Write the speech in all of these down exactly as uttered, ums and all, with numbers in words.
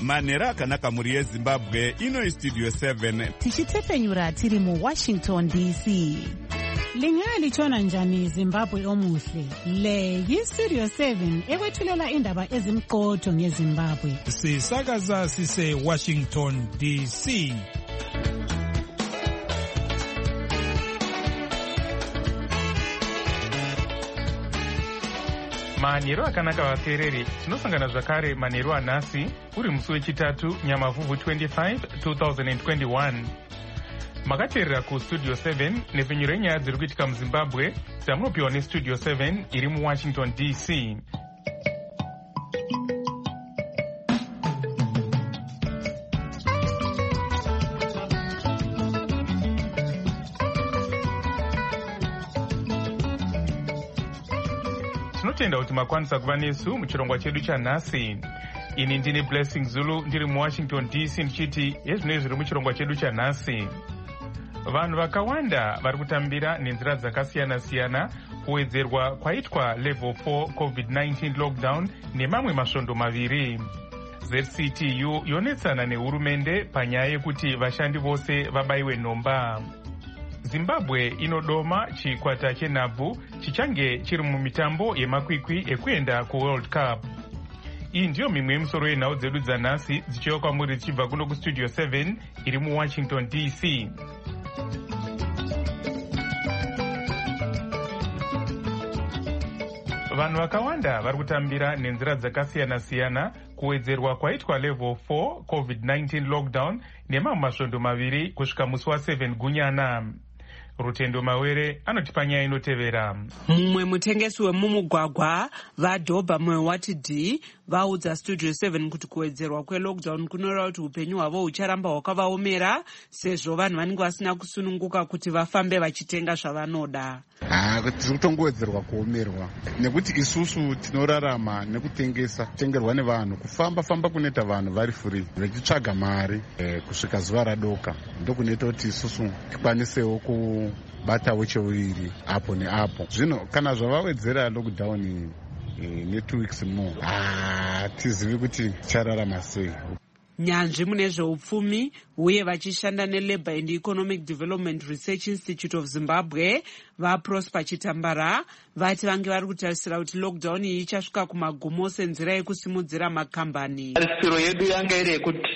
manhero akanaka muri yezimbabwe. Ino istudio seven tichitefenyura tiri muWashington D C. Lingalitshona njani Zimbabwe omuhle? Le yiStudio seven ekwethulela indaba ezimqotho ngeZimbabwe. Sisakaza sise Washington D C. Manhero akanaka vateereri, tinosangana zvakare manhero anhasi uri musi wechitatu Nyamavhuvhu twenty-five twenty twenty-one. Makateerera kuStudio seven nepfenyuro yenyaya dziri kuitika muZimbabwe dzamunopiwa neStudio seven iri muWashington D C. Tinotenda kuti makwanisa kuva nesu muchirongwa chedu chanhasi. Ini ndini Blessing Zulu ndiri muWashington D C ndichiti yezvinoi zviri muchirongwa chedu chanhasi. Vanhu vakawanda vari kutambira nenzira dzakasiyana-siyana kuwedzerwa kwaitwa level four covid nineteen lockdown nemamwe masvondo maviri. Z C T U yonetsana nehurumende panyaya yekuti vashandi vose vabayiwe nhomba. Zimbabwe inodoma chikwata chenhabvu chichange chiri mumitambo yemakwikwi ekuenda kuWorld Cup. Iyi ndiyo mimwe yemisoro yenhau dzedu dzanhasi dzichiuya kwamuri dzichibva kuno kuStudio seven iri muWashington D C. Vanhu vakawanda vari kutambira nenzira dzakasiyana-siyana kuwedzerwa kwaitwa level four covid nineteen lockdown nemamwe masvondo maviri kusvika musi waseven gunyana. Rutendo Mawere anotipa nyaya inotevera. Mumwe mutengesi wemumugwagwa vaDhobha Mwewatidi vaudza Studio seven kuti kuwedzerwa kwelockdown kunoreva kuti upenyu hwavo hucharamba hwakavaomera sezvo vanhu vanenge vasina kusununguka kuti vafambe vachitenga zvavanoda. Ah, tiri kutongowedzerwa kuomerwa nekuti isusu tinorarama nekutengesa kutengerwa nevanhu, kufamba famba kunoita vanhu vari free vachitsvaga mari eh, kusvika zuva radoka ndokunoita kuti isusu tikwanisewo kubatawo cheuviri apo neapo. Zvino kana zvavawedzera lockdown eh, ne two weeks more ah, tizivi kuti tichararama sei. Nyanzvi mune zveupfumi uye vachishanda neLabour and Economic Development Research Institute of Zimbabwe vaProsper Chitambara vati vange vari kutarisira kuti lockdown iyi ichasvika kumagumo senzira yekusimudzira makambani. Tarisiro yedu yanga iri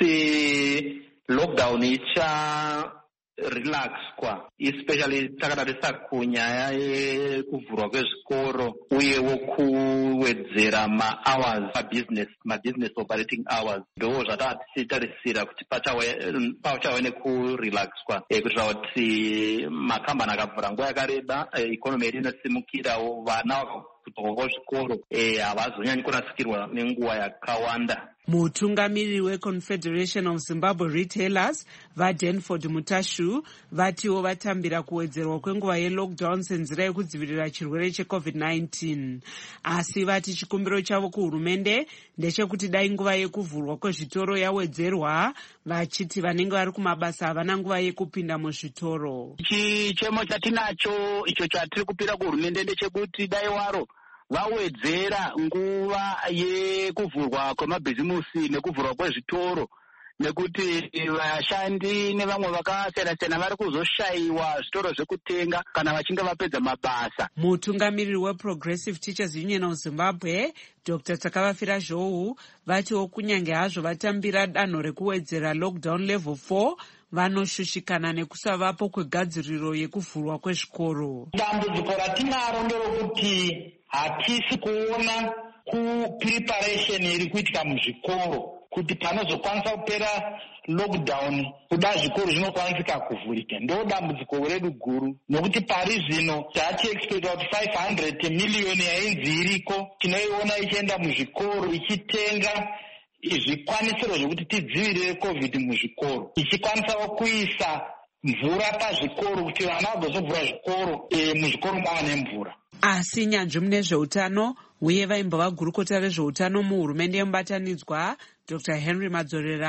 yekuti lockdown icha relax kwa especially takatarisa kunyaya yekuvhurwa kwezvikoro uyewo kuwedzera ma-hours ma-business ma-business operating hours ndo zvatatichitarisira kuti pachava nekurelaxwa kuitira kuti makambani akavhura nguva yakareba ikonomi yedu inosimukirawo vana kutoka zvikoro havazonyanyi kurasikirwa nenguva yakawanda. Mutungamiriri weConfederation of Zimbabwe Retailers vaDanford Mutashu vatiwo vatambira kuwedzerwa kwenguva yelockdown senzira yekudzivirira chirwere checovid nineteen. Asi vati chikumbiro chavo kuhurumende ndechekuti dai nguva yekuvhurwa kwezvitoro yawedzerwa, vachiti vanenge vari kumabasa havana nguva yekupinda muzvitoro. Chichemo chatinacho icho chatiri kupira kuhurumende ndechekuti dai waro vawedzera nguva yekuvhurwa kwemabhizimusi nekuvhurwa kwezvitoro nekuti vashandi nevamwe vakasiyana-siyana vari kuzoshayiwa zvitoro zvekutenga kana vachinge vapedza mabasa. Mutungamiriri weProgressive Teachers Union of Zimbabwe Doctor Takavafira Zhou vatiwo kunyange hazvo vatambira danho rekuwedzera lockdown level four vanoshushikana nekusavapo kwegadziriro yekuvhurwa kwezvikoro. Dambudziko ratinaro nderokuti hatisi kuona kupreparation iri kuitika muzvikoro kuti panozokwanisa kupera lockdown kuda zvikoro zvinokwanisika kuvhurika. Ndo dambudziko redu guru nokuti pari zvino tatiexpecta kuti five hundred million yainzi iriko tinoiona ichienda muzvikoro ichitenga zvikwanisiro zvokuti tidzivirire covid muzvikoro, ichikwanisawo kuisa mvura pazvikoro kuti vana vagozovhura zvikoro e, muzvikoro mava nemvura. Asi nyanzvi mune zveutano uye vaimbova gurukota rezveutano muhurumende yemubatanidzwa Doctor Henry Madzorera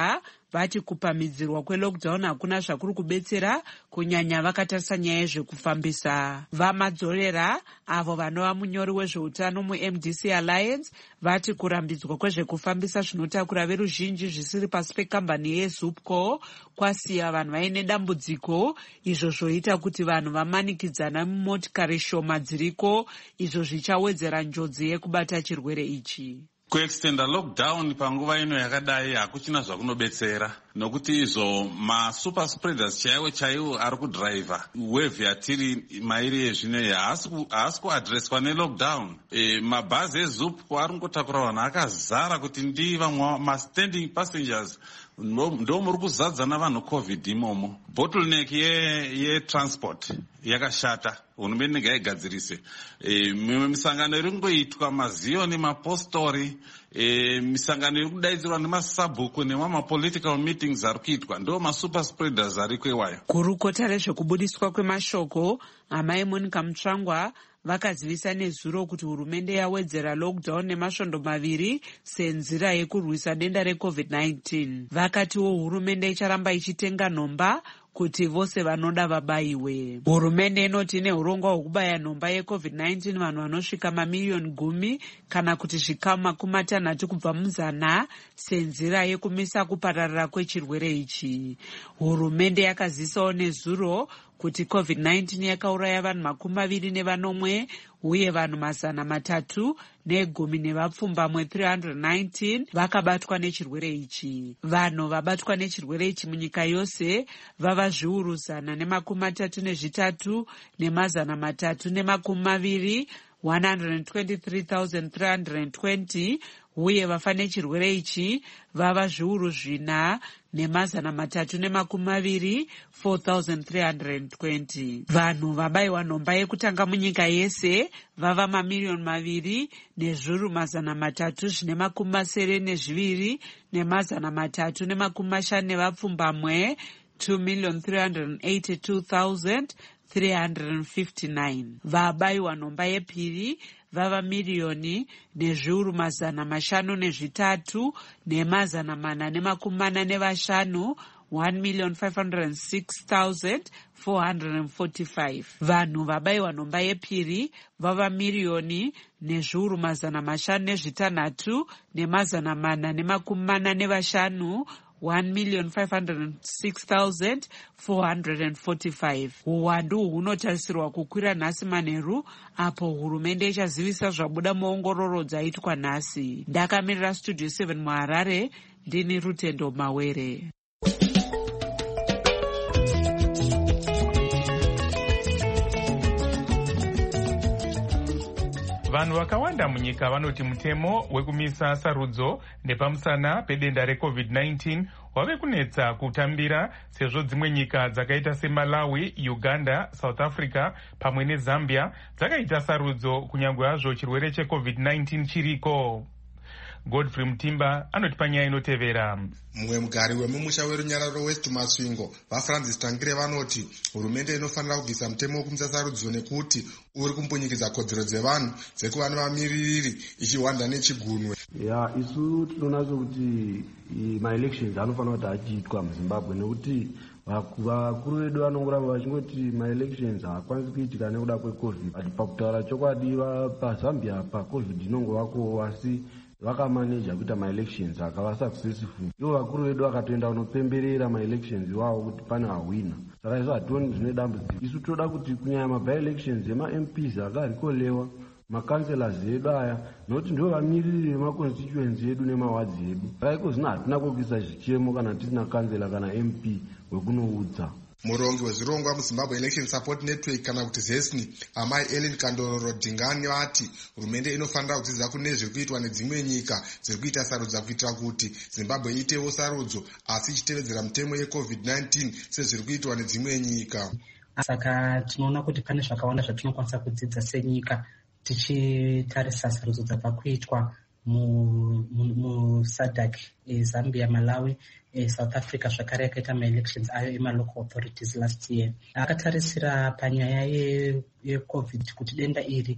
vati kupamidzirwa kwelockdown hakuna zvakuri kubetsera, kunyanya vakatarisa nyaya yezvekufambisa. Vamadzorera, avo vanova munyori wezveutano mu-M D C Alliance, vati kurambidzwa kwezvekufambisa zvinotakura veruzhinji zvisiri pasi pekambani yeZupco kwasiya vanhu vaine dambudziko, izvo zvoita kuti vanhu vamanikidzana mumotikari shoma dziriko, izvo zvichawedzera njodzi yekubata chirwere ichi. Kuextenda lockdown panguva ino yakadai hakuchina zvakunobetsera, nokuti izvo masuper spreaders chaiwo chaiwo ari kudriver wave yatiri mairi ezvino haasi kuadreswa nelockdown. E, mabhazi eZupco ari kungotakura vanhu akazara kuti ndii, vamwe mastanding passengers ndo muri kuzadza navanhu covid imomo. Bottleneck yetransport ye yakashata, hurumende ngaigadzirise. E, mimwe misangano iri kungoitwa maziyoni mapostori, e, misangano iri kudaidzirwa nemasabhuku nemamapolitical meetings ari kuitwa, ndo masuper spreaders ariko iwayo. Kurukota rezvekubudiswa kwemashoko, amai Monica Mutsvangwa vakazivisa nezuro kuti hurumende yawedzera lockdown nemasvondo maviri senzira yekurwisa denda recovid nineteen. Vakatiwo hurumende icharamba ichitenga nhomba kuti vose vanoda vabayiwe. Hurumende inoti ine urongwa hwekubaya nhomba yecovid nineteen vanhu vanosvika mamiliyoni gumi kana kuti zvikamu makumi matanhatu kubva muzana senzira yekumisa kupararira kwechirwere ichi. Hurumende yakazivisawo nezuro kuti covid nineteen yakauraya vanhu makumi maviri nevanomwe uye vanhu mazana matatu negumi nevapfumbamwe three hundred nineteen vakabatwa nechirwere ichi. Vanhu vabatwa nechirwere ichi munyika yose vava zviuru zana nemakumi matatu nezvitatu nemazana matatu nemakumi maviri one hundred twenty-three thousand three hundred twenty uye vafa nechirwere ichi vava zviuru zvina nemazana matatu nemakumi maviri four thousand three hundred twenty. Vanhu vabayiwa nhomba yekutanga munyika yese vava mamiliyoni maviri nezviuru mazana matatu zvine makumi masere nezviviri nemazana matatu nemakumi mashanu nevapfumbamwe two million three hundred eighty-two thousand three hundred fifty-nine. Vabayiwa nhomba yepiri vava miriyoni nezviuru mazana mashanu nezvitatu nemazana mana nemakumi mana nevashanu one million five hundred six thousand four hundred forty-five. Vanhu vabayiwa nhomba yepiri vava miriyoni nezviuru mazana mashanu nezvitanhatu nemazana mana nemakumi mana nevashanu one million five hundred six thousand four hundred forty-five. Uwandu hunotarisirwa kukwira nhasi manheru apo hurumende ichazivisa zvabuda muongororo dzaitwa nhasi. Ndakamirira studio seven muHarare, ndini Rutendo Mawere. Vanhu vakawanda munyika vanoti mutemo wekumisa sarudzo nepamusana pedenda recovid nineteen wave kunetsa kutambira, sezvo dzimwe nyika dzakaita seMalawi, Uganda, South Africa pamwe neZambia dzakaita sarudzo kunyange hazvo chirwere checovid nineteen chiriko. Godfrey Mutimba anoti panyaya inotevera. Mumwe mugari wemumusha werunyararo West Masvingo vaFrancis Tangire vanoti hurumende inofanira kubvisa mutemo wekumisa sarudzo nekuti uri kumbunyikidza kodzero dzevanhu dzekuva nevamiririri ichiwanda nechigunwe. Ya isu tinoona kuti ma-elections anofanira kuti achiitwa muZimbabwe nekuti vakuru vedu vanongoramba vachingoti ma-elections haakwanisi kuitika nekuda kwecovid. Pakutaura chokwadi paZambia pacovid inongovako asi vakamaneja kuita ma-elections akava successful. Ivo vakuru vedu vakatoenda kunopemberera ma-elections iwawo kuti pane hawina. Saka isu hationi zvine dambudziko. Isu toda kuti kunyanya ma-by-elections ema-M Ps akarikolewa makanselas edu aya nokuti ndivo vamiriri vemaconstituency edu nemawadzi edu. Saka iko zvino hatina kukuisa zvichemo kana tisina kansela kana M P wekunoudza. Murongi wezvirongwa muZimbabwe Election Support Network kana kuti ZESNI amai Ellen Kandororo Dingani vati hurumende inofanira kudzidza kune zviri kuitwa nedzimwe nyika dziri kuita sarudzo kuitira kuti Zimbabwe iitewo sarudzo asi ichitevedzera mutemo yecovid nineteen sezviri kuitwa nedzimwe nyika. Saka tinoona kuti pane zvakawanda zvatinokwanisa kudzidza senyika tichitarisa sarudzo dzabva kuitwa muSADC, Zambia, Malawi, South Africa zvakare yakaita ma-elections ayo ema-local authorities last year. Akatarisira panyaya yecovid kuti denda iri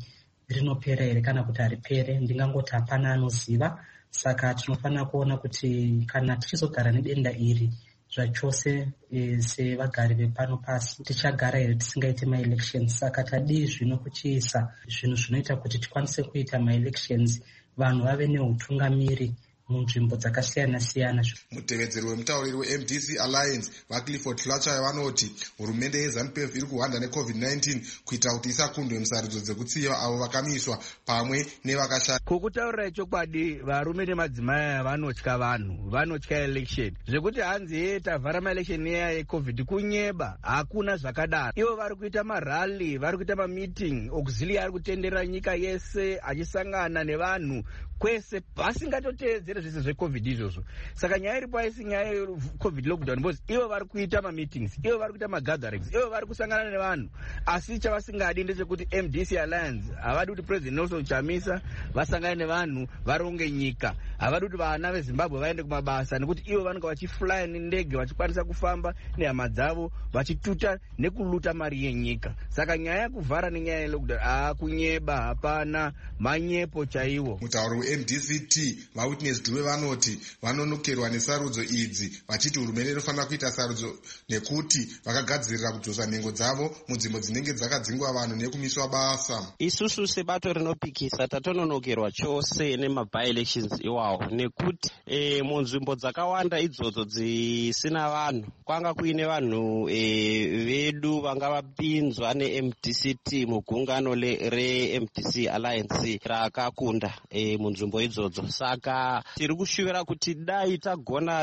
rinopera here kana kuti haripere. Ndingangoti hapana anoziva. Saka tinofanira kuona kuti kana tichizogara nedenda iri zvachose e, sevagari vepano pasi tichagara here tisingaite maelections. Saka tadii zvino kuchiisa zvinhu zvinoita kuti tikwanise kuita maelections, vanhu vave neutungamiri munzvimbo dzakasiyana siyana. Mutevedzeri wemutauriri weM D C Alliance vaClifford Fletcher vanoti hurumende yeZANU-P F iri kuhwanda neCovid nineteen kuita kuti isakundwe musarudzo dzekutsiva avo vakamiswa pamwe nevakashaya. Kukutaurira chokwadi, varume nemadzimai vanotya vanhu, vanotya election zvekuti hanzi ye tavhara maelection eya yeCovid kunyeba, hakuna zvakadaro. Ivo vari kuita marali, vari kuita mameeting, auxiliary ari kutenderera nyika yese achisangana nevanhu kwese vasingatotevedzere zvese zveCovid izvozvo. Saka nyaya iripo haisi nyaya yeCovid lockdown, because ivo vari kuita mameetings, ivo vari kuita magatherings, ivo vari kusangana nevanhu. Asi chavasingadi ndechekuti M D C Alliance havadi kuti President Nelson Chamisa vasangane nevanhu varonge nyika, havadi kuti vana veZimbabwe vaende kumabasa, nekuti ivo vanenge vachifly nendege vachikwanisa kufamba nehama dzavo vachituta nekuluta mari yenyika. Saka nyaya yekuvhara nenyaya yelockdown hakunyeba, hapana, manyepo chaiwo. Mutauri M D C T vaWitness Dube vanoti vanonokerwa nesarudzo idzi, vachiti hurumende inofanira kuita sarudzo nekuti vakagadzirira kudzosa nhengo dzavo munzvimbo dzinenge dzakadzingwa vanhu nekumiswa basa. Isusu sebato rinopikisa tatononokerwa chose nemabi-elections iwawo, nekuti e, munzvimbo dzakawanda idzodzo dzisina vanhu kwanga kuine vanhu e, vedu vanga vapinzwa neM D C T mugungano reM D C Alliance rakakunda e, munzvimbo idzodzo. Saka tiri kushuvira kuti dai tagona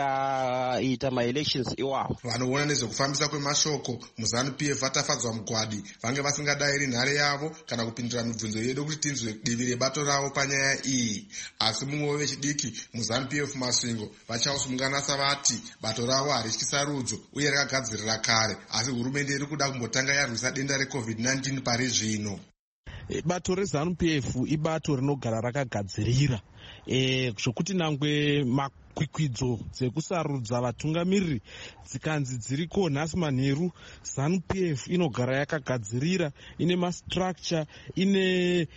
tikaita maelections iwawo. Vanoona nezvekufambisa kwemashoko muZANU-P F vatafadzwa mugwadi, vange vasingadayiri nhare yavo kana kupindura mibvunzo yedu kuti tinzwe divi rebato ravo panyaya iyi. Asi mumwe wevechidiki muZANU-P F Masvingo vachausungana savati bato ravo harityi sarudzo uye rakagadzirira kare, asi hurumende iri kuda kumbotanga yarwisa denda reCovid nineteen pari zvino. Bato reZANU-P F ibato rinogara rakagadzirira e, zvokuti nangwe makwikwidzo dzekusarudza vatungamiriri dzikanzi dziriko nhasi manheru, ZANU-P F inogara yakagadzirira, ine mastructure, ine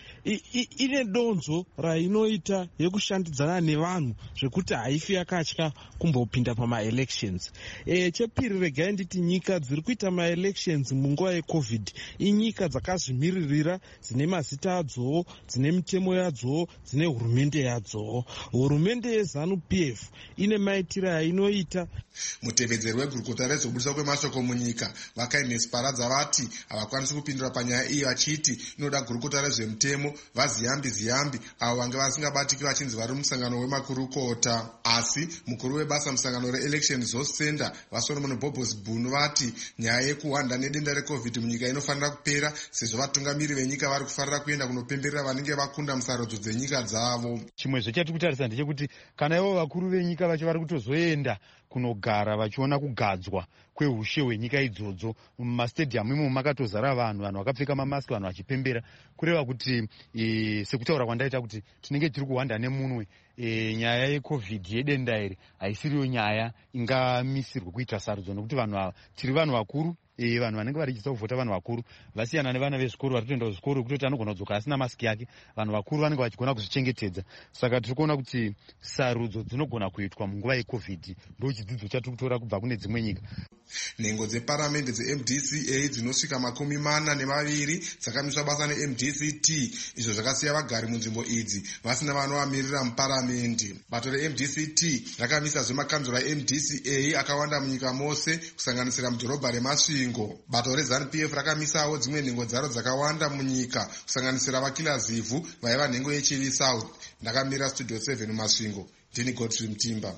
ine donzo rainoita yekushandidzana nevanhu zvekuti haifi yakatya kumbopinda pamaelections. E, chepiri regai nditi nyika dziri kuita maelections munguva yeCovid inyika dzakazvimiririra, dzine mazita adzo, dzine mitemo yadzo, dzine hurumende yadzo. Hurumende yeZANU-P F ine maitiro ainoita. Mutevedzeri wegurukota rezvobudisa kwemashoko munyika vaKindness Paradza vati havakwanisi kupindura panyaya iyi, vachiti inoda gurukota rezvemutemo vaziyambi ziyambi avo vange vasingabatiki vachinzi vari musangano wemakurukota. Asi mukuru webasa musangano reElection Resource Center vaSolomon Bobos Bunu vati nyaya yekuhwanda nedenda reCovid munyika inofanira kupera, sezvo vatungamiri venyika vari kufarira kuenda kunopemberera vanenge vakunda musarudzo dzenyika dzavo. Chimwe zvechatiri kutarisa ndechekuti kana ivo vakuru venyika vacho vari kutozoenda kunogara vachiona kugadzwa kweushe hwenyika idzodzo mumastadium imo makatozara vanhu, vanhu vakapfeka mamaski, vanhu vachipembera, kureva kuti e, sekutaura kwandaita kuti tinenge tiri kuhwanda nemunwe e, nyaya yeCovid yedenda iri haisiriyo nyaya ingamisirwe kuita sarudzo, nokuti vanhu ava tiri vanhu vakuru. E, vanhu vanenge varichisa kuvhota vanhu vakuru vasiyana nevana vezvikoro vari kutoenda kuzvikoro kutoti anogona kudzoka asina masiki yake. Vanhu vakuru vanenge vachigona kuzvichengetedza. Saka tiri kuona kuti sarudzo dzinogona kuitwa munguva yeCovid. Ndo chidzidzo chatiri kutora kubva kune dzimwe nyika. Nhengo dzeparamende dzeM D C A dzinosvika makumi mana nemaviri dzakamiswa basa neM D C T, izvo zvakasiya vagari munzvimbo idzi vasina vanovamirira muparamende. Bato reM D C T rakamisazve makanzura eM D C A akawanda munyika mose kusanganisira mudhorobha reMasvingo. Bato reZANU-P F rakamisawo dzimwe nhengo dzaro dzakawanda munyika kusanganisira vakila zivhu vaiva nhengo yeChivi South. Ndakamira Studio seven Masvingo, ndini Godfrey Mtimba.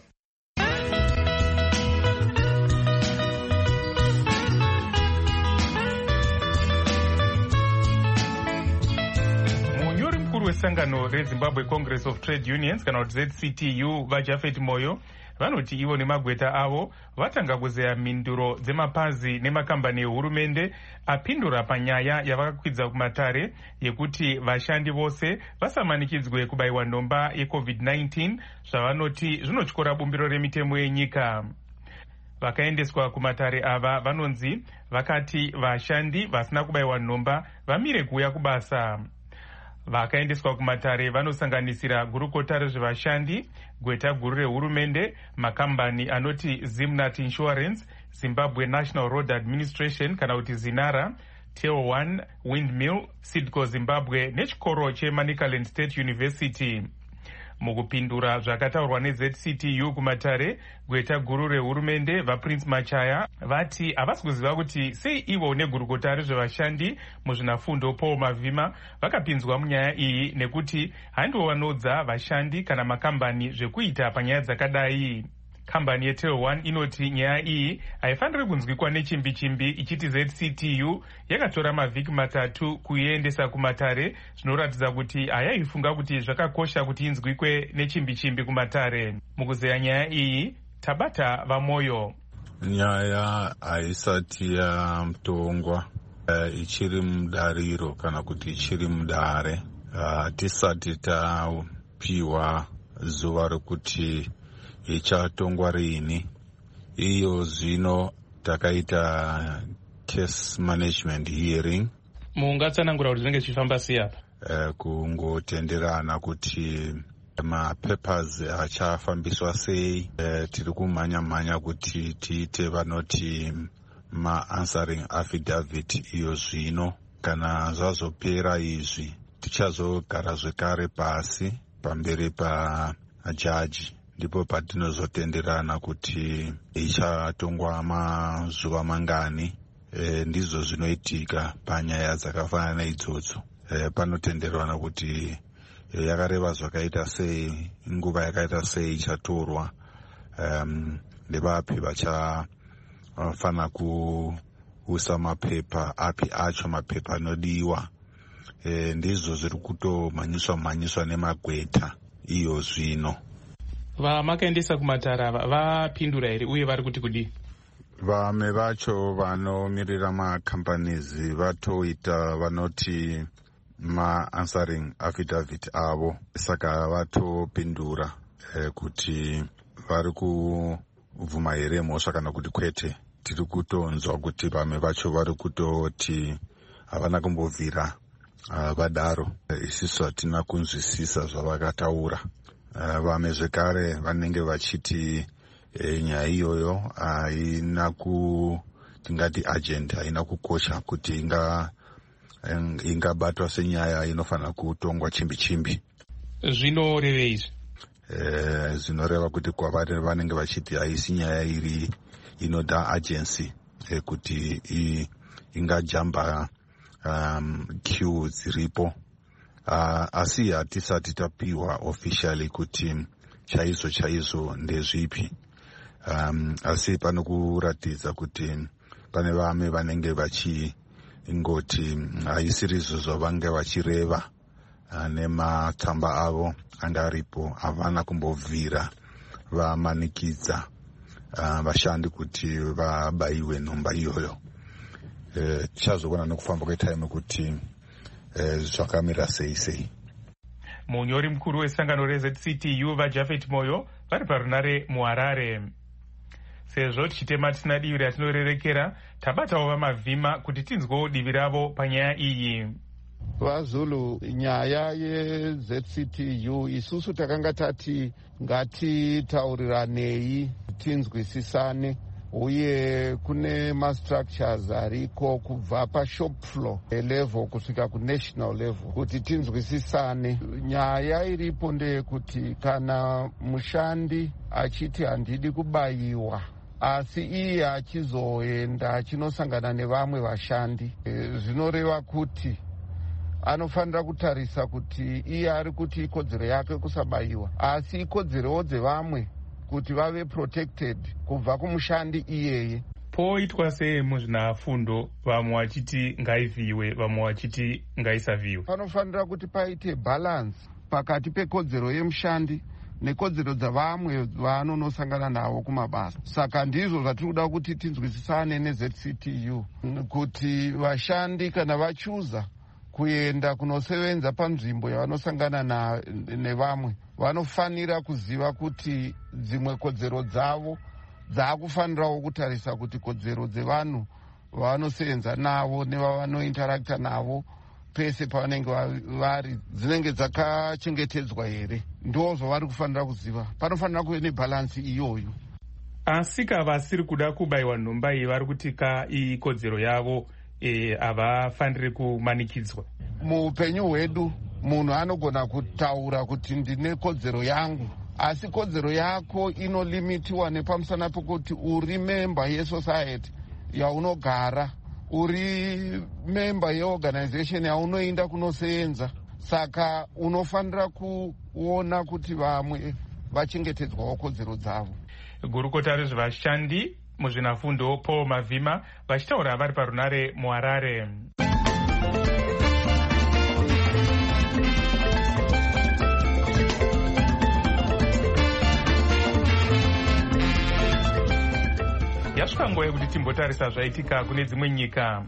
wesangano reZimbabwe Congress of Trade Unions kana kuti Z C T U vaJafet Moyo vanoti ivo nemagweta avo vatanga kuzeya mhinduro dzemapazi nemakambani ehurumende apindura panyaya yavakakwidza kumatare yekuti vashandi vose vasamanikidzwe kubayiwa nhomba yeCovid nineteen zvavanoti zvinotyora bumbiro remitemo yenyika. Vakaendeswa kumatare ava vanonzi vakati vashandi vasina kubayiwa nhomba vamire kuuya kubasa. Vakaendeswa kumatare vanosanganisira gurukota rezvevashandi, gweta guru rehurumende, makambani anoti Zimnat Insurance, Zimbabwe National Road Administration kana kuti Zinara, Teo One Windmill, Sidco Zimbabwe nechikoro cheManicaland State University. Mukupindura zvakataurwa neZ C T U kumatare, gweta guru rehurumende vaPrince Machaya vati havasi kuziva kuti sei ivo negurukota rezvevashandi muzvinafundo Paul Mavhima vakapinzwa munyaya iyi, nekuti handiwanodza vashandi kana makambani zvekuita panyaya dzakadai. Kambani yeTel One inoti nyaya iyi haifaniri kunzwikwa nechimbi chimbi, ichiti Z C T U yakatora mavhiki matatu kuiendesa kumatare, zvinoratidza kuti hayaifunga kuti zvakakosha kuti inzwikwe nechimbi chimbi kumatare. Mukuzeya nyaya iyi, Tabata Vamoyo. Nyaya haisati yatongwa, uh, ichiri mudariro kana kuti ichiri mudare. Hatisati uh, tapiwa zuva rekuti ichatongwa rini. Iyo zvino takaita case management hearing. Mungatsanangura kuti zvinenge zvichifamba sei apa? Uh, kungotenderana kuti mapapers achafambiswa sei. Uh, tiri kumhanya-mhanya kuti tiite vanoti ma-answering affidavit iyo zvino. Kana zvazopera izvi tichazogara zvekare pasi pamberi pajaji, ndipo patinozotenderana kuti ichatongwa mazuva mangani. E, ndizvo zvinoitika panyaya dzakafanana neidzodzo. E, panotenderana kuti e, yakareva zvakaita sei, nguva yakaita sei ichatorwa, um, nevapi vachafana kuusa mapepa api acho mapepa anodiwa. E, ndizvo zviri kutomhanyiswa mhanyiswa nemagweta iyo zvino. Vamakaendesa kumatara vapindura here uye vari kuti kudii? Vamwe vacho vanomirira macompanies vatoita vanoti ma-answering affidavit avo, saka vatopindura eh, kuti vari kubvuma here mhosva kana kuti kwete. Tiri kutonzwa kuti vamwe vacho vari kutoti havana kumbobvira uh, vadaro. Isisu hatina kunzwisisa zvavakataura. Uh, vamwe zvekare vanenge vachiti e, nyaya iyoyo haina ku tingati agent haina kukosha kuti inga ingabatwa senyaya inofanira kutongwa chimbi chimbi. Zvinoreva izvi? E, zvinoreva kuti kwavari vanenge vachiti haisi nyaya iri inoda agency e, kuti i, ingajamba um, queue dziripo. Uh, asi hatisati tapiwa officially kuti chaizvo chaizvo ndezvipi. Um, asi pano kuratidza kuti pane vamwe vanenge vachingoti haisiri izvo zvavange vachireva, uh, nematsamba avo anga aripo havana kumbobvira vamanikidza uh, vashandi kuti vabayiwe nhomba iyoyo. Uh, tichazoona nekufamba kwetime kuti zvakamira sei sei. Munyori mukuru wesangano reZ C T U vaJafet Moyo vari parunare muHarare. Sezvo tichitema tisina divi ratinorerekera, tabatawo vamavhima kuti tinzwewo divi ravo panyaya iyi. VaZulu, nyaya yeZ C T U isusu takanga tati ngatitauriranei tinzwisisane, uye kune ma-structures ariko kubva pashop floor level kusvika kunational level kuti tinzwisisane. Nyaya iripo ndeyekuti kana mushandi achiti handidi kubayiwa asi iye achizoenda achinosangana nevamwe vashandi, e, zvinoreva kuti anofanira kutarisa kuti iye ari kuti ikodzero yake kusabayiwa asi ikodzerowo dzevamwe kuti vave protected kubva kumushandi iyeye. Poitwa sei muzvinafundo, vamwe vachiti ngaivhiwe vamwe vachiti ngaisavhiwe? Panofanira kuti paite balance pakati pekodzero yemushandi nekodzero dzavamwe vanonosangana navo kumabasa. Saka ndizvo zvatiri kuda kuti tinzwisisane neZ C T U kuti vashandi kana vachuza kuenda kunosevenza panzvimbo yavanosangana na nevamwe vanofanira kuziva kuti dzimwe kodzero dzavo dzaakufanirawo kutarisa kuti kodzero dzevanhu vavanosevenza navo nevavanointarakta navo pese pavanenge vari dzinenge dzakachengetedzwa here. Ndo zvavari kufanira kuziva. Panofanira kuve nebhalansi iyoyo. Asi kavasiri kuda kubayiwa nhomba iyi vari kutika ikodzero yavo havafaniri kumanikidzwa. Muupenyu hwedu munhu anogona kutaura kuti ndine kodzero yangu, asi kodzero yako inolimitiwa nepamusana pekuti uri member yesociety yaunogara, uri member yeorganization yaunoenda kunosenza. Saka unofanira kuona kuti vamwe vachengetedzwawo kodzero dzavo. Gurukota rezvevashandi muzvinafundo Paul Mavhima vachitaura vari parunare muHarare. Yasvika nguva yekuti timbotarisa zvaitika kune dzimwe nyika.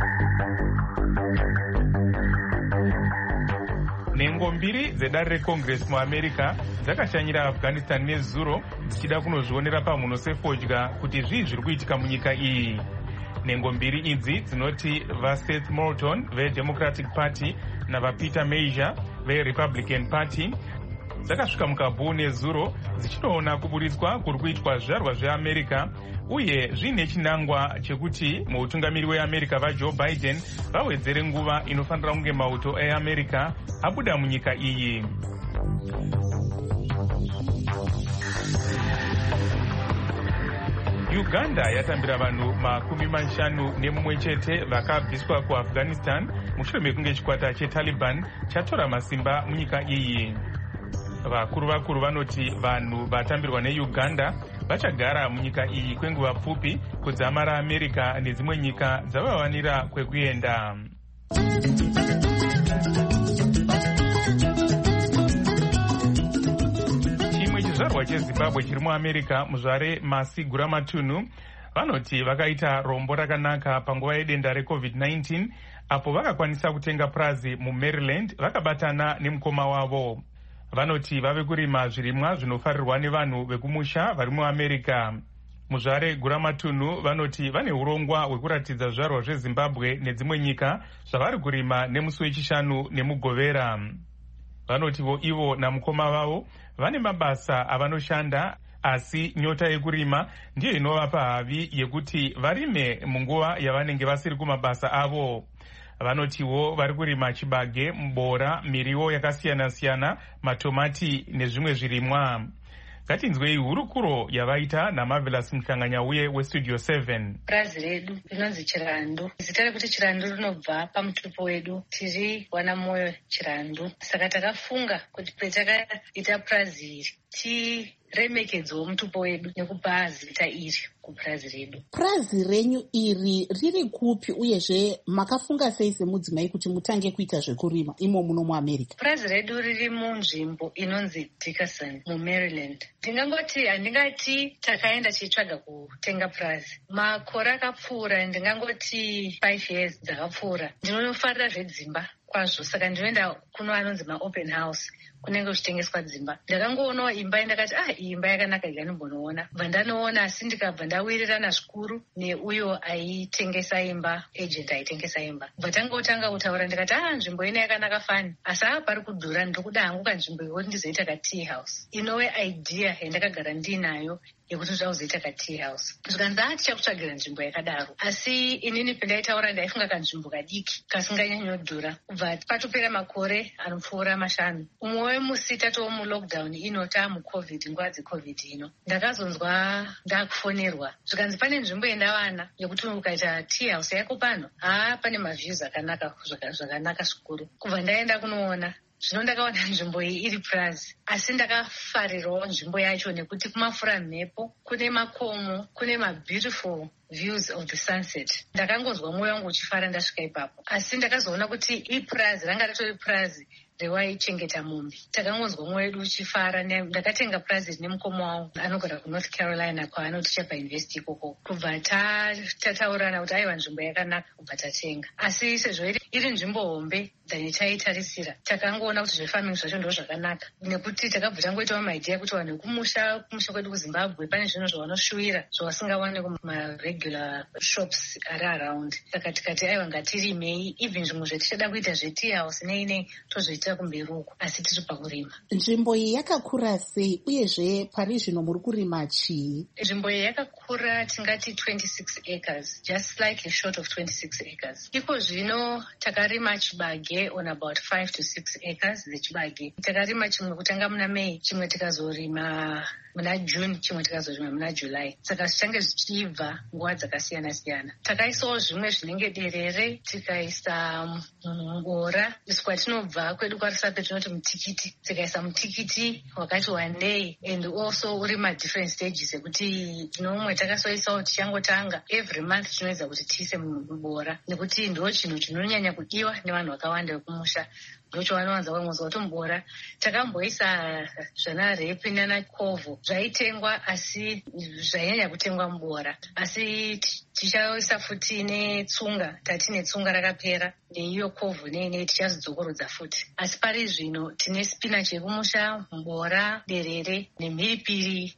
Nhengo mbiri dzedare reCongress muAmerica dzakashanyira Afghanistan nezuro dzichida kunozvionera pamhuno sefodya kuti zvii zviri kuitika munyika iyi. Nhengo mbiri idzi dzinoti vaSeth Moulton veDemocratic Party navaPeter Major veRepublican Party dzakasvika muKabul nezuro dzichinoona kuburitswa kuri kuitwa zvizvarwa zveAmerica uye zviine chinangwa chekuti muutungamiri weAmerica vaJoe Biden vawedzere nguva inofanira kunge mauto eAmerica abuda munyika iyi. Uganda yatambira vanhu makumi mashanu nemumwe chete vakabviswa kuAfghanistan mushure mekunge chikwata cheTaliban chatora masimba munyika iyi. Vakuru vakuru vanoti vanhu vatambirwa neUganda vachagara munyika iyi kwenguva pfupi kudzamara America nedzimwe nyika dzavawanira kwekuenda. Chimwe chizvarwa cheZimbabwe chiri muAmerica, muzvare Masi Guramatunhu, vanoti vakaita rombo rakanaka panguva yedenda reCovid nineteen apo vakakwanisa kutenga purazi muMaryland vakabatana nemukoma wavo. Vanoti vave kurima zvirimwa zvinofarirwa nevanhu vekumusha vari muAmerica. Muzvare Guramatunhu vanoti vane urongwa hwekuratidza zvizvarwa zveZimbabwe nedzimwe nyika zvavari kurima nemusi wechishanu nemugovera. Vanotivo ivo namukoma vavo vane mabasa avanoshanda, asi nyota yekurima ndiyo inovapa havi yekuti varime munguva yavanenge vasiri kumabasa avo. Vanotiwo vari kurima chibage, mbora, miriwo yakasiyana-siyana, matomati nezvimwe zvirimwa. Ngatinzwei hurukuro yavaita naMarvelous Muhlanganyauye weStudio seven. Purazi redu rinonzi Chirandu. Zita rekuti Chirandu rinobva pamutupo wedu, tiri wana moyo Chirandu. Saka takafunga kuti petakaita purazi iri tiremekedzewo mutupo wedu nekupa zita iri kupurazi redu. Purazi renyu iri riri kupi uyezve makafunga sei semudzimai kuti mutange kuita zvekurima imo muno muAmerica? Purazi redu riri munzvimbo inonzi Dickerson muMaryland. Ndingangoti handingati takaenda tichitsvaga kutenga purazi. Makore akapfuura, ndingangoti five years dzakapfuura. Ndinofarira zvedzimba kwazvo, saka ndinoenda kuno anonzi maopen house kunenge kuchitengeswa dzimba. Ndakangoonawo imba ndakati ah iyi imba yakanaka igani mbonoona. Bva ndanoona, asi ndikabva ndawirirana zvikuru neuyo aitengesa imba, agent aitengesa imba. Bva tangotanga kutaura ndikati ah nzvimbo ino yakanaka fani, asi apa pari kudhura, ndokuda hangu kanzvimbo yekuti ndizoita ka tea house. Inove idea yandakagara ndinayo yekuti zvauzoita ka tea house. Zvikanzi ah tichakutsvagira nzvimbo yakadaro, asi inini pendaitaura ndaifunga kanzvimbo kadiki kasinganyanyodhura. Kubva patopera makore anopfuura mashanu, umwe wemusi tatowo mulockdown ino taamucovid, nguva dzecovid ino, ndakazonzwa ndakufonerwa zvikanzi pane nzvimbo yendavana yekuti ukaita tea house yako pano, haa pane maviews akanaka zvakanaka zvikuru. Kubva ndaenda kunoona, zvino ndakaona nzvimbo iyi iri purazi, asi ndakafarirawo nzvimbo yacho nekuti kumafura mhepo, kune makomo, kune mabeautiful views of the sunset. Ndakangonzwa mwoyo wangu uchifara ndasvika ipapo, asi ndakazoona kuti ipurazi ranga ritori purazi rewaichengeta mombe. Takangonzwa mwoyo wedu uchifara. Ndakatenga purazi nemukoma wangu anogara kuNorth Carolina kwaanoti chapauniversity ikoko. Kubva tataurana kuti aiwa nzvimbo yakanaka, kubva tatenga. Asi sezvo iri nzvimbo hombe, than taitarisira. Takangoona kuti zvefarming zvacho ndo zvakanaka nekuti takabva tangoitawo maidea kuti vanhu vekumusha kumusha kwedu kuZimbabwe pane zvinhu zvavanoshuwira zvavasingawane kumaregular shops ari around. Saka tikati aiwa ngatirimei, even zvimwe zvetichada kuita zvetea house nei nei tozviitira kumberi uko, asi tiri pakurima. Nzvimbo iyi yakakura sei uyezve pari zvino muri kurima chii? Nzvimbo iyi yakakura tingati twenty-six acres, just slightly short of twenty-six acres. Iko zvino takarima chibage on about five to six acres dzechibage. Takarima chimwe kutanga muna May, chimwe tikazorima muna June, chimwe tikazorima muna July. Saka zvichange zvichibva nguva dzakasiyana siyana. Takaisawo zvimwe zvinenge derere, tikaisa ngora. Isu kwatinobva kwedu kwaRusape tinoti mutikiti. Tikaisa mutikiti wakati wandei, and also uri ma different stages ekuti tinomwe takasoisawo tichangotanga every month tinoedza kuti tiise mubora, nekuti ndo chinhu chinonyanya kudiwa nevanhu vakawanda vekumusha. Ndocho vanowanza vamwe kuti mubora takamboisa zvana repi nana kovho zvaitengwa, asi zvainyanya kutengwa mubora. Asi tichaisa futi netsunga, tatine tsunga rakapera neiyo kovho nei tichazidzokorodza futi. Asi pari zvino tine spinach yekumusha, mbora, derere nemhiripiri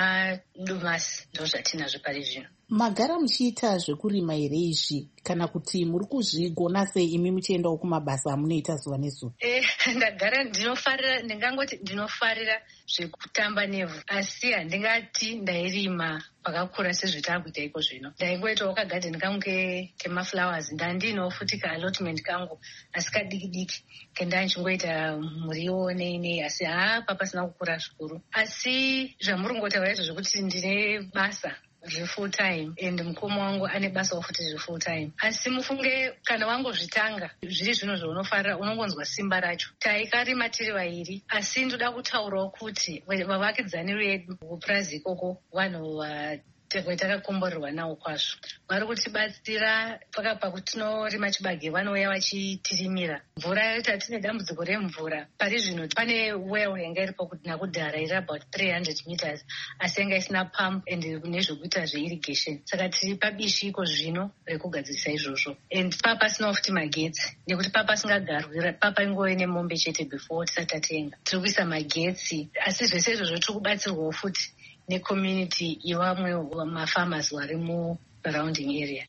nemadomasi, ndo zvatinazvo pari zvino. Magara muchiita zvekurima here izvi kana kuti muri kuzvigona sei imi muchiendawo kumabasa amunoita zuva nezuva? Eh, ndagara ndinofarira, ndingangoti ndinofarira zvekutamba nevhu, asi handingati ndairima pakakura sezvetakuita iko zvino. Ndaingoitawo kagadheni kangu kemaflowers, ndandinawo futi kaalotment kangu asi kadiki diki kendandichingoita muriwo nei nei, asi hapa pasina kukura zvikuru. Asi zvamuri ngotaura izvo zvekuti ndine basa zvefull time and mukoma wangu ane basa futi zvefull time. Asi mufunge kana wangozvitanga zviri zvino zvaunofarira, unongonzwa simba racho. Taikarima tiri vairi, asi ndoda kutaurawo kuti vavakidzani vedu kupurazi ikoko vanhu takakomborerwa nawo kwazvo. Vari kutibatsira paka pakutinorima chibage, vanouya vachitirimira. Mvura tatine dambudziko remvura pari zvino, pane well yanga iripo nakudhara iri about three hundred meters, asi yanga isina pump and nezvekuita zveirrigation. Saka tiri pabishi iko zvino rekugadzirisa izvozvo, and papa pasina futi magetsi nekuti papa asingagarwi, papa ingove nemombe chete before tisati tatenga. Tiri kuisa magetsi, asi zvese izvozvo tiri kubatsirwawo futi necommunity yevamwe mafarmers vari mu-surrounding area.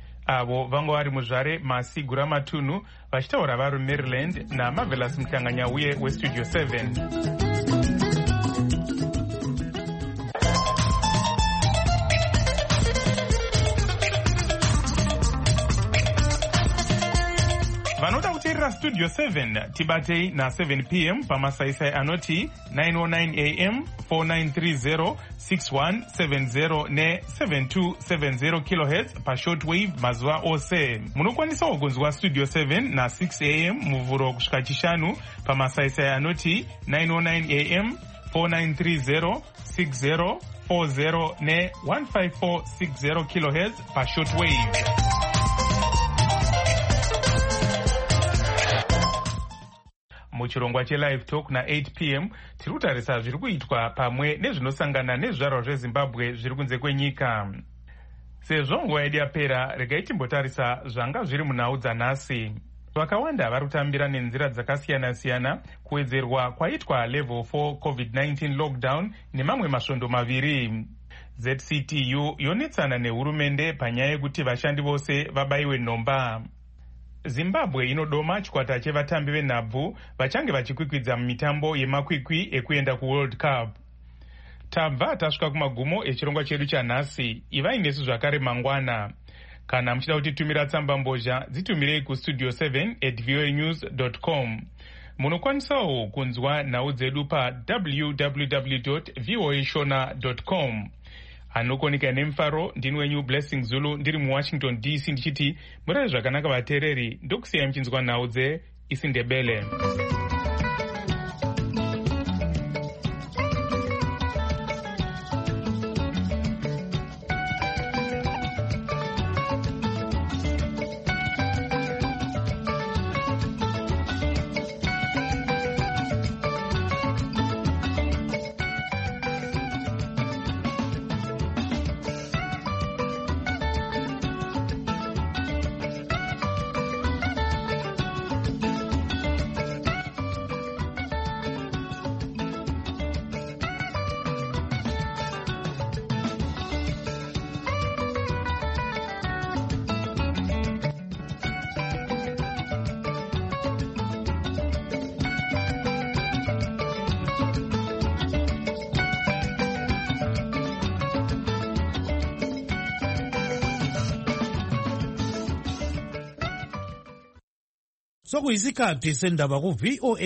Avo vanga vari muzvare Masigura Matunhu vachitaura vari Maryland naMarvelous Mutanganya uye weStudio seven. Vanoda kuteerera Studio seven tibatei na seven p m pamasaisai anoti nine oh nine a m, four nine three zero, six one seven zero ne seven two seven zero kilohertz pashortwave mazuva ose. Munokwanisawo kunzwa Studio seven na six a m muvhuro kusvika chishanu pamasaisai anoti nine oh nine a m, four nine three zero, six zero four zero ne one five four six zero kilohertz pashortwave. Muchirongwa cheLive Talk na eight p m tiri kutarisa zviri kuitwa pamwe nezvinosangana nezvizvarwa zveZimbabwe zviri kunze kwenyika. Sezvo nguva yedu yapera, regai timbotarisa zvanga zviri munhau dzanhasi. Vakawanda vari kutambira nenzira dzakasiyana siyana kuwedzerwa kwaitwa level four covid nineteen lockdown nemamwe masvondo maviri. Z C T U yonetsana nehurumende panyaya yekuti vashandi vose vabayiwe nhomba. Zimbabwe inodoma chikwata chevatambi venhabvu vachange vachikwikwidza mumitambo yemakwikwi ekuenda kuWorld Cup. Tabva tasvika kumagumo echirongwa chedu chanhasi. Ivai nesu zvakare mangwana. Kana muchida kutitumira tsamba mbozha, dzitumirei kustudio seven at voanews dot com. Munokwanisawo kunzwa nhau dzedu pa w w w dot voa shona dot com. Anokonika nemufaro ndini wenyu Blessing Zulu ndiri muWashington D C ndichiti murare zvakanaka vateereri, ndokusiyai muchinzwa nhau dzeIsindebele. sokuyisikhathi sendaba ku-V O A